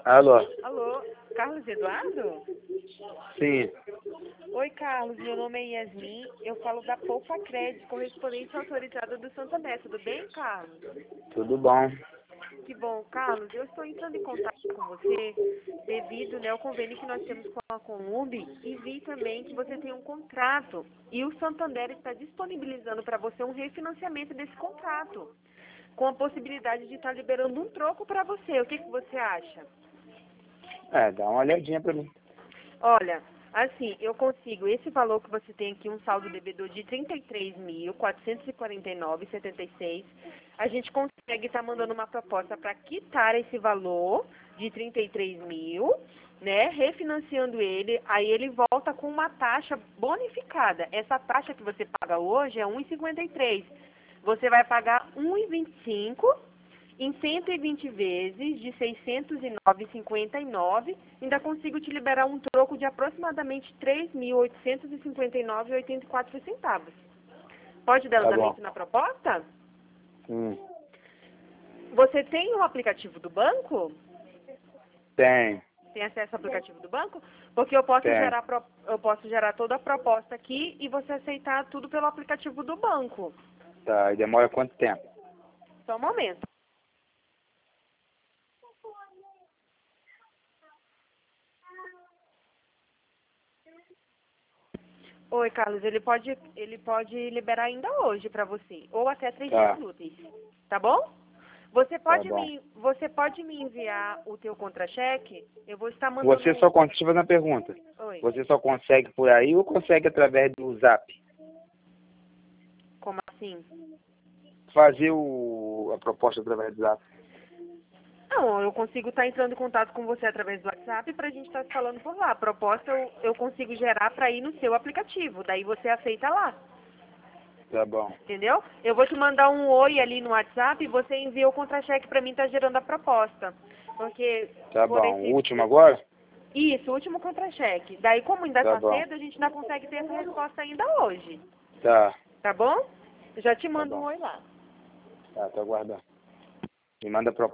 Alô? Alô, Carlos Eduardo? Sim, Oi, Carlos, meu nome é Yasmin, eu falo da Poupa Crédito, correspondente autorizada do Santander, tudo bem, Carlos? tudo bom. Que bom, Carlos, eu estou entrando em contato com você devido, ao convênio que nós temos com a Comub e vi também que você tem um contrato e o Santander está disponibilizando para você um refinanciamento desse contrato, com a possibilidade de estar liberando um troco para você. O que você acha? Dá uma olhadinha pra mim. Olha, assim, eu consigo esse valor que você tem aqui, um saldo devedor de R$ 33.449,76. A gente consegue estar mandando uma proposta para quitar esse valor de 33 mil, né? Refinanciando ele, aí ele volta com uma taxa bonificada. Essa taxa que você paga hoje é 1,53. Você vai pagar 1,25 em 120 vezes de 609,59, ainda consigo te liberar um troco de aproximadamente 3.859,84 centavos. Pode dar Tá bom. andamento na proposta? Hum, Você tem o aplicativo do banco? tem, Tem acesso ao aplicativo do banco? Porque eu posso tem. gerar, eu posso gerar toda a proposta aqui e você aceitar tudo pelo aplicativo do banco. Tá, e demora quanto tempo? Só um momento. Oi, Carlos, ele pode liberar ainda hoje para você, ou até 3 dias Tá, úteis, tá bom? Você tá pode bom. me enviar o teu contra-cheque? Eu vou estar mandando Você só consegue, deixa eu fazer uma pergunta. Oi, Você só consegue por aí ou consegue através do Zap? como assim? Fazer a proposta através do Zap? Não, eu consigo estar entrando em contato com você através do WhatsApp para a gente estar se falando por lá. A proposta eu consigo gerar para ir no seu aplicativo, daí você aceita lá. Tá bom, Entendeu? Eu vou te mandar um oi ali no WhatsApp e você envia o contra-cheque para mim estar gerando a proposta. Porque tá por bom. O esse último agora? Isso, o último contra-cheque. Daí, como ainda Tá está bom. cedo, a gente ainda consegue ter essa resposta ainda hoje. Tá, Tá bom? Eu já te tá mando um bom. oi lá. Tá, tô aguardando. Me manda a proposta.